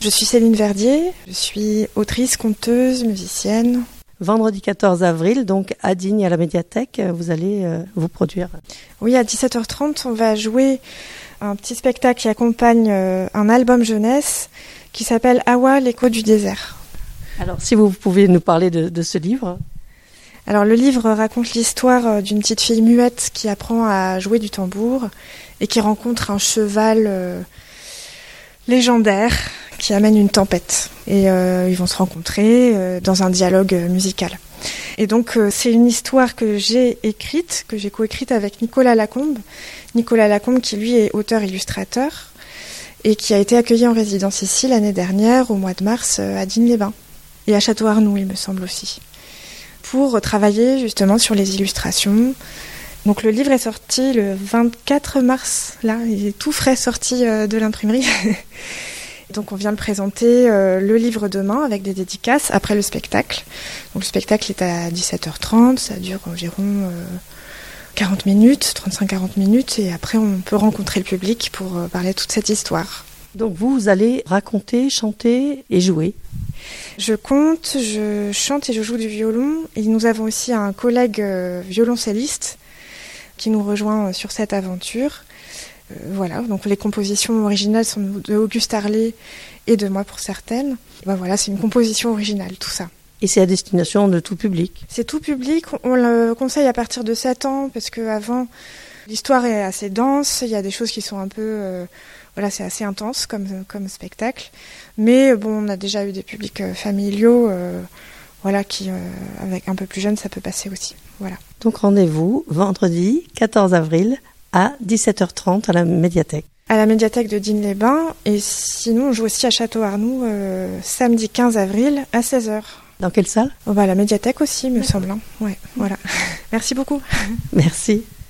Je suis Céline Verdier, je suis autrice, conteuse, musicienne. Vendredi 14 avril, donc à Digne, à la médiathèque, vous allez vous produire. Oui, à 17h30, on va jouer un petit spectacle qui accompagne un album jeunesse qui s'appelle Awa, l'écho du désert. Alors, si vous pouvez nous parler de ce livre. Alors, le livre raconte l'histoire d'une petite fille muette qui apprend à jouer du tambour et qui rencontre un cheval légendaire qui amène une tempête. Et ils vont se rencontrer dans un dialogue musical. Et donc, c'est une histoire que j'ai coécrite avec Nicolas Lacombe. Nicolas Lacombe qui, lui, est auteur-illustrateur et qui a été accueilli en résidence ici l'année dernière, au mois de mars, à Digne-les-Bains. Et à Château-Arnoux, il me semble aussi. Pour travailler justement sur les illustrations. Donc le livre est sorti le 24 mars, là, il est tout frais sorti de l'imprimerie. Donc on vient de présenter le livre demain avec des dédicaces après le spectacle. Donc le spectacle est à 17h30, ça dure environ 40 minutes, 35-40 minutes, et après on peut rencontrer le public pour parler de toute cette histoire. Donc vous allez raconter, chanter et jouer. Je conte, je chante et je joue du violon. Et nous avons aussi un collègue violoncelliste qui nous rejoint sur cette aventure. Voilà, donc les compositions originales sont de Auguste Harlé et de moi pour certaines. Ben voilà, c'est une composition originale, tout ça. Et c'est à destination de tout public? C'est tout public, on le conseille à partir de 7 ans, parce qu'avant, l'histoire est assez dense, il y a des choses qui sont un peu... Voilà, c'est assez intense comme spectacle. Mais bon, on a déjà eu des publics familiaux, voilà, qui, avec un peu plus jeunes, ça peut passer aussi. Voilà. Donc rendez-vous vendredi 14 avril à 17h30 à la médiathèque. À la médiathèque de Digne-les-Bains. Et sinon, on joue aussi à Château-Arnoux samedi 15 avril à 16h. Dans quelle salle? À la médiathèque aussi, me semble. Ouais, voilà. Merci beaucoup. Merci.